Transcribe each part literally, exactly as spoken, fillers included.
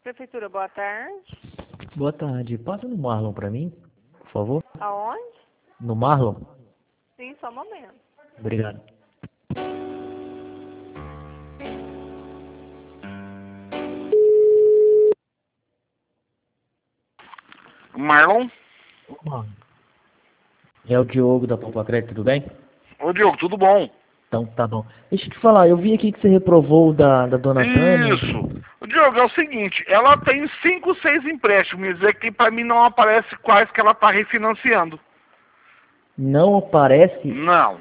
Prefeitura, boa tarde. Boa tarde. Passa no Marlon pra mim, por favor. Aonde? No Marlon? Sim, só um momento. Obrigado. Marlon? Ô, Marlon. É o Diogo da Poupa Crédito, tudo bem? Ô Diogo, tudo bom? Então tá bom. Deixa eu te falar, eu vi aqui que você reprovou o da, da dona Tânia. Isso. O Diogo, é o seguinte, ela tem cinco, seis empréstimos, é que pra mim não aparece quais que ela tá refinanciando. Não aparece? Não.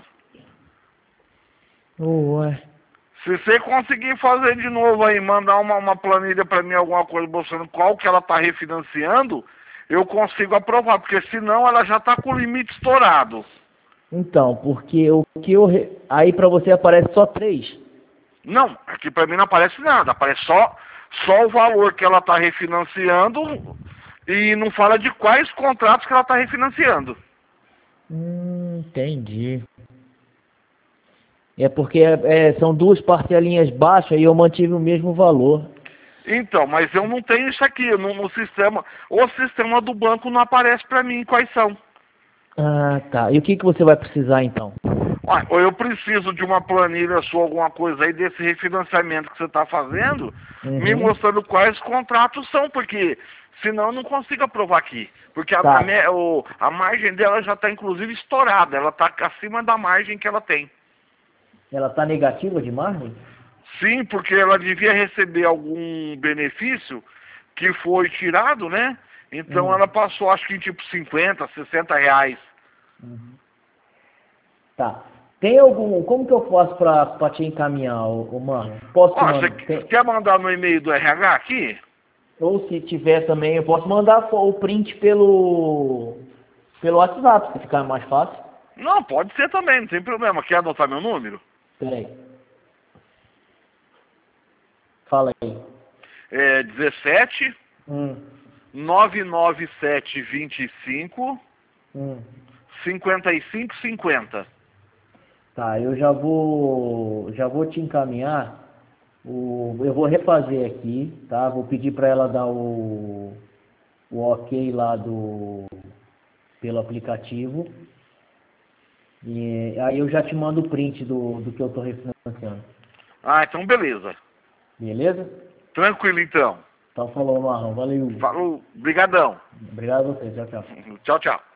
Ué. Se você conseguir fazer de novo aí, mandar uma, uma planilha pra mim, alguma coisa mostrando qual que ela tá refinanciando, eu consigo aprovar, porque senão ela já tá com o limite estourado. Então, porque o que eu... Re... Aí pra você aparece só três? Não, aqui pra mim não aparece nada, aparece só, só o valor que ela tá refinanciando e não fala de quais contratos que ela tá refinanciando. Hum, entendi. É porque é, é, são duas parcelinhas baixas e eu mantive o mesmo valor. Então, mas eu não tenho isso aqui no, no sistema. O sistema do banco não aparece pra mim quais são. Ah, tá. E o que, que você vai precisar então? Olha, ou eu preciso de uma planilha sua, alguma coisa aí desse refinanciamento que você está fazendo, me Uhum. mostrando quais contratos são, porque senão eu não consigo aprovar aqui. Porque a, Tá. a, me- o- a margem dela já está inclusive estourada, ela está acima da margem que ela tem. Ela tá negativa de margem? Sim, porque ela devia receber algum benefício que foi tirado, né? Então Hum. ela passou acho que em tipo cinquenta, sessenta reais. Uhum. Tá. Tem algum... Como que eu faço pra, pra te encaminhar, ô, ô mano? Posso te Ó, você mandar? Tem... quer mandar no e-mail do R H aqui? Ou se tiver também, eu posso mandar o print pelo... Pelo WhatsApp, se ficar mais fácil. Não, pode ser também, não tem problema. Quer anotar meu número? Pera aí. Fala aí. É dezessete, Hum. nove nove sete, vinte e cinco, Hum. cinquenta e cinco, cinquenta. Tá, eu já vou... Já vou te encaminhar. O, eu vou refazer aqui, tá? Vou pedir para ela dar o, o ok lá do pelo aplicativo. E aí eu já te mando o print do, do que eu tô refinanciando. Ah, então beleza. Beleza? Tranquilo então. Então falou, Marlon. Valeu. Falou, brigadão. Obrigado a você. Tchau, tchau. Tchau, tchau.